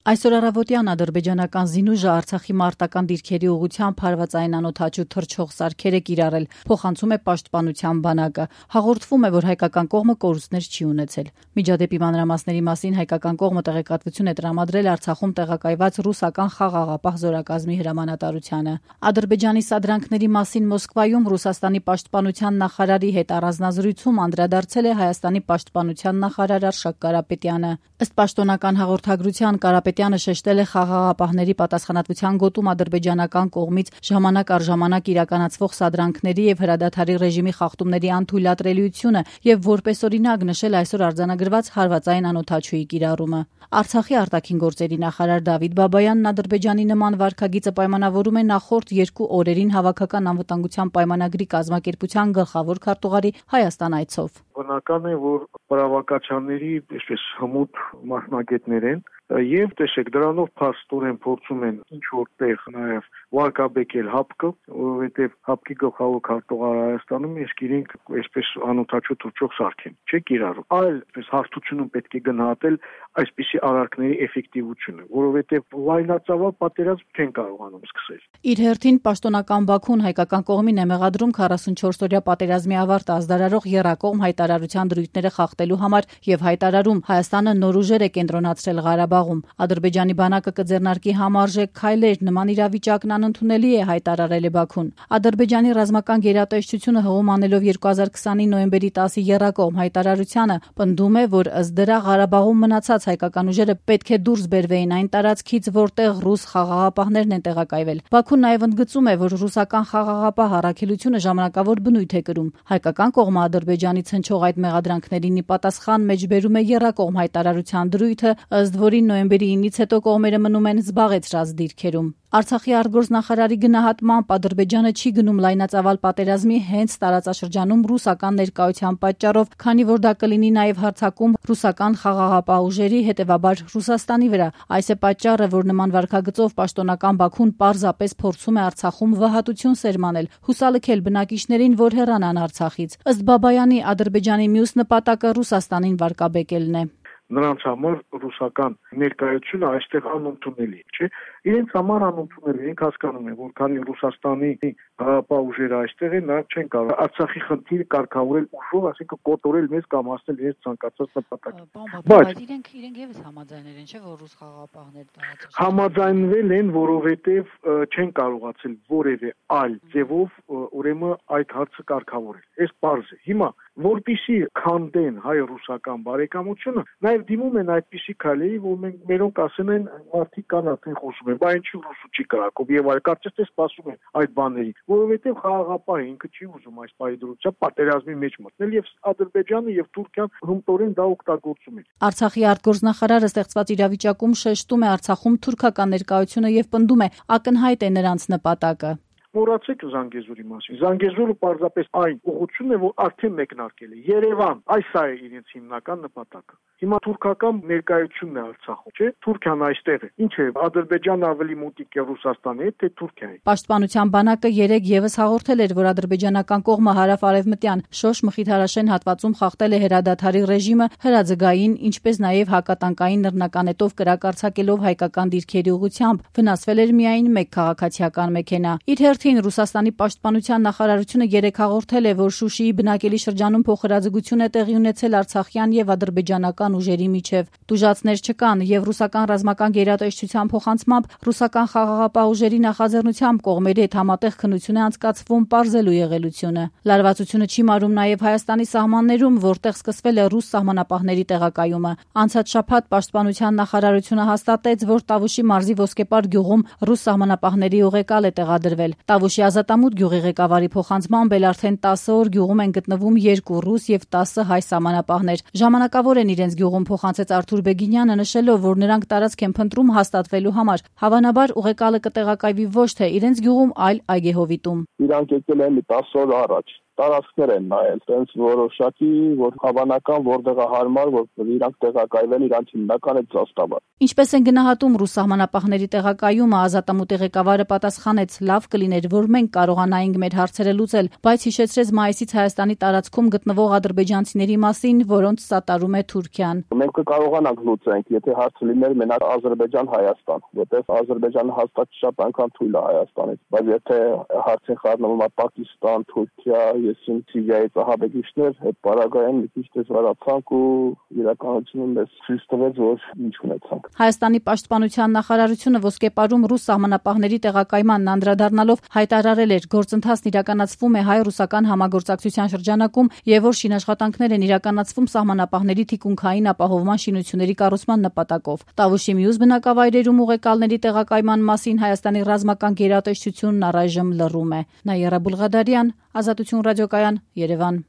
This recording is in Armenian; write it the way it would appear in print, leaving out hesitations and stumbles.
Այսօր առավոտյան ադրբեջանական զինուժը Արցախի մարտական դիրքերի ուղղությամբ հարվածային անօդաչու թռչող սարքեր է կիրառել, փոխանցում է Պաշտպանության բանակը։ Հաղորդվում է, որ հայկական կողմը կորուստներ չի ունեցել։ Միջադեպի մանրամասների մասին հայկական կողմը տեղեկատվություն է տրամադրել Արցախում տեղակայված ռուսական խաղաղապահ զորակազմի հրամանատարությանը։ Ադրբեջանի սադրանքների մասին Մոսկվայում Ռուսաստանի պաշտպանության նախարարի հետ առանձնազրույցում անդրադարձել է Հայաստանի պաշտպանության նախարար Արշակ Կարապետյանը։ Ըստ պաշտոնական հաղորդագրության Կարապետյանը շեշտել է խաղաղապահների պատասխանատվության գոտում ադրբեջանական կողմից ժամանակ առ ժամանակ իրականացվող սադրանքների եւ հրադադարի ռեժիմի խախտումների անթույլատրելիությունը եւ որպես օրինակ նշել այսօր արձանագրված հարվածային անօդաչուի կիրառումը։ Արցախի արտաքին գործերի նախարար Դավիթ Բաբայանն Ադրբեջանի նման վարքագիծը պայմանավորում է նախորդ 2 օրերին հավաքական անվտանգության պայմանագրի կազմակերպության գլխավոր քարտուղարի Հայաստան այցով։ Բնական է, որ պարավակաչանների այսպես հմուտ մասնագետներ են եւ տեսեք դրանով փաստորեն փորձում են ինչ որտեղ նաեւ վարկաբեկել հապկը, որովհետեւ հապկի գլխավոր քարտուղարը Հայաստանում իսկ իրենք այսպես անօդաչու թռչող սարք են, չէ՞ կիրառում։ Այլ այսպես հարթությունում պետք է գնահատել այսպիսի արարքների էֆեկտիվությունը, որովհետեւ լայնածավալ պատերազմ չեն կարողանում սկսել։ Իր հերթին պաշտոնական Բաքուն հայկական կողմին է մեղադրում 44-օրյա պատերազմի ավարտը ազդարարող եռակողմ հայտարարության դրույթները խախտելու համար եւ հայտարարում Հայաստանը նոր ուժեր է կենտրոնացրել Ղարաբաղում։ Ադրբեջանի բանակը կձեռնարկի համարժեք քայլեր, նման իրավիճակն անընդունելի է, հայտարարել է Բաքուն։ Ադրբեջանի ռազմական գերատեսչությունը հողում անելով 2020-ի նոյեմբերի 10-ի եռակողմ հայտարարությանը պնդում է, որ ըստ դրա Ղարաբաղում մնացած հայկական ուժերը պետք է դուրս բերվեին այն տարածքից, որտեղ ռուս խաղաղապահներն են տեղակայվել։ Բաքուն նաև ընդգծում է, որ ռուսական խաղաղապահ առաքելությունը ժամանակավոր բնույթ է կրում։ Հայկական կողմը Ադրբեջանից հնչող այդ մեղադրանքներին ի պատասխան մեջբերում է եռակողմ հայտարարության դրույթը, ըստ որին նոյեմբերի 9-ից հետո կողմերը մնում են զբաղեցրած դիրքերում։ Արցախի արտգործնախարարի գնահատմամբ Ադրբեջանը չի գնում լայնածավալ պատերազմի հենց տարածաշրջանում ռուսական ներկայության պատճառով, քանի որ դա կլինի նաև հարձակում ռուսական խաղաղապահ ուժերի, հետևաբար Ռուսաստանի վրա։ Այս է պատճառը, որ նման վարքագծով պաշտոնական Բաքուն պարզապես փորձում է Արցախում վհատություն սերմանել, հուսալքել բնակիչներին, որ հեռանան Արցախից։ Ըստ Բաբայանի, Ադրբեջանի մյուս նպատակը Ռուսաստանին վարկաբեկելն է։ Նրանց համար ռուսական ներկայությունը այստեղ անընդունելի է, չէ՞։ Իրենց համար անընդունելի, իրենք հասկանում են, որ քանի Ռուսաստանի հրապարակ ուժերը այստեղ են, նրանք չեն կարող Արցախի խնդիրը կարգավորել ուժով, այսինքն կոտորել մեզ կամ հասնել իրենց ցանկացած նպատակին։ Բայց իրենք եւս համաձայնել են, չէ՞, որ ռուս խաղաղապահներ տարածաշրջանում համաձայնվել են, որովհետև չեն կարողացել որևէ այլ ձևով ուրեմն այդ հարցը կարգավորել։ Այս պարզ է։ Հիմա որպիսի քանդեն հայ-ռուսական բարեկամությունը, նաև դիմում են այդպիսի քայլերի, որ մենք մերոնք ասեն են մարդիկ կան արդեն խոսում են, բայց ինչու ռուսու չի կրակով եւ այլ կարծես թե սպասում են այդ բաների, որովհետեւ խաղաղապահը ինքը չի ուզում այս պայդրությամբ պատերազմի մեջ մտնել եւ Ադրբեջանը եւ Թուրքիան հմտորեն դա օգտագործում են։ Արցախի արտգործնախարարը ստեղծված իրավիճակում շեշտում է Արցախում թուրքական ներկայությունը եւ պնդում է ակնհայտ է նրանց նպատակը։ Մոռացեք Զանգեզուրի մասին։ Զանգեզուրը պարզապես այն ուղղությունն է, որ արդեն մեկնարկել է։ Երևան, այս է իրենց հիմնական նպատակը։ Հիմա թուրքական ներկայությունն է Արցախում, չէ՞։ Թուրքիան այստեղ է։ Ինչ է, Ադրբեջանը ավելի մոտիկ է Ռուսաստանի հետ, թե Թուրքիայի։ Պաշտպանության բանակը երեկ եւս հաղորդել էր, որ ադրբեջանական կողմը հարավ-արևմտյան Շոշ-Մխիթարաշեն հատվածում խախտել է հրադադարի ռեժիմը, հրաձգային, ինչպես նաեւ հակատանկային նռնականետով կրակարցակելով հայկական դիրքերի ուղղությամբ։ Վնասվել էր միայն 1 քաղաքացիական մեքենա։ Իր հերթին Ռուսաստանի պաշտպանության նախարարությունը երեկ հաղորդել է, որ Շուշիի բնակելի շրջանում փոխհրաձգություն է տեղի ունեցել արցախյան եւ ադրբեջանական ուժերի միջև։ Տուժածներ չկան եւ ռուսական ռազմական գերատեսչության փոխանցմամբ ռուսական խաղաղապահ ուժերի նախաձեռնությամբ կողմերի հետ համատեղ քննություն է անցկացվում պարզելու եղելությունը։ Լարվածությունը չի մարում նաեւ Հայաստանի սահմաններում, որտեղ սկսվել է ռուս սահմանապահների տեղակայումը։ Անցած շաբաթ պաշտպանության նախարարությունը հաստատեց, որ Տավուշի մարզի Ոսկեպար գյուղում ռուս սահմանապահների ուղեկալ է տեղադրվել։ Տավուշի Ազատամուտ գյուղի ղեկավարի փոխանցմամբ էլ արդեն 10 օր գյուղում են գտնվում 2 ռուս եւ 10 հայ սահմանապահներ։ Ժամանակավոր են իրենց գյուղում, փոխանցեց Արթուր Բեգինյանը, նշելով, որ նրանք տարածք են փնտրում հաստատվելու համար։ Հավանաբար ուղեկալը կտեղակայվի ոչ թե իրենց գյուղում, այլ այգեհովիտում։ Իրանք եկել են 10 օր առաջ, տարածքներ են նայել, այնց որոշակի, որ հավանական որտեղը հարմար, որ իրանք տեղակայվեն իրանք հիմնական այդ զաստավը։ Ինչպես են գնահատում ռուս սահմանապահների տեղակայումը, Ազատամուտի ղեկավարը պատասխանեց. լավ կլիներ, որ մենք կարողանայինք մեր հարցերը լուծել, բայց հիշեցրեց մայիսից Հայաստանի տարածքում գտնվող ադրբեջանցիների մասին, որոնց սատարում է Թուրքիան։ Մենք կկարողանանք լուծենք, եթե հարցը լիներ մենակ Ադրբեջան-Հայաստան, որտեղ Ադրբեջանը հաստատ շատ անգամ թույլ է Հայաստանից, բայց եթե հարցին խառնվում է Պակիստան, Թուրքիա, Սիրիայից ահաբեկիչներ, այդ պարագայում մի քիչ դժվարացանք ու իրականությունում մեզ ցույց տվեց, որ ինչ ունեցանք։ Հայաստանի պաշտպանության նախարարությունը ոսկեպարում ռուս սահմանապահների տեղակայմանն անդրադառնալով հայտարարել էր, գործընթացն իրականացվում է հայ-ռուսական համագործակցության շրջանակում եւ որ շինաշխատանքներ են իրականացվում սահմանապահների թիկունքային ապահովման շինությունների կառուցման նպատակով։ Տավուշի մյուս բնակավայրերում ուղեկալների տեղակայման մասին Հայաստանի ռազմական գերատեսչությունն առայժմ լռում է։ Նաիրա Բուլղադարյան, Ազատություն ռադիոկայան, Երևան։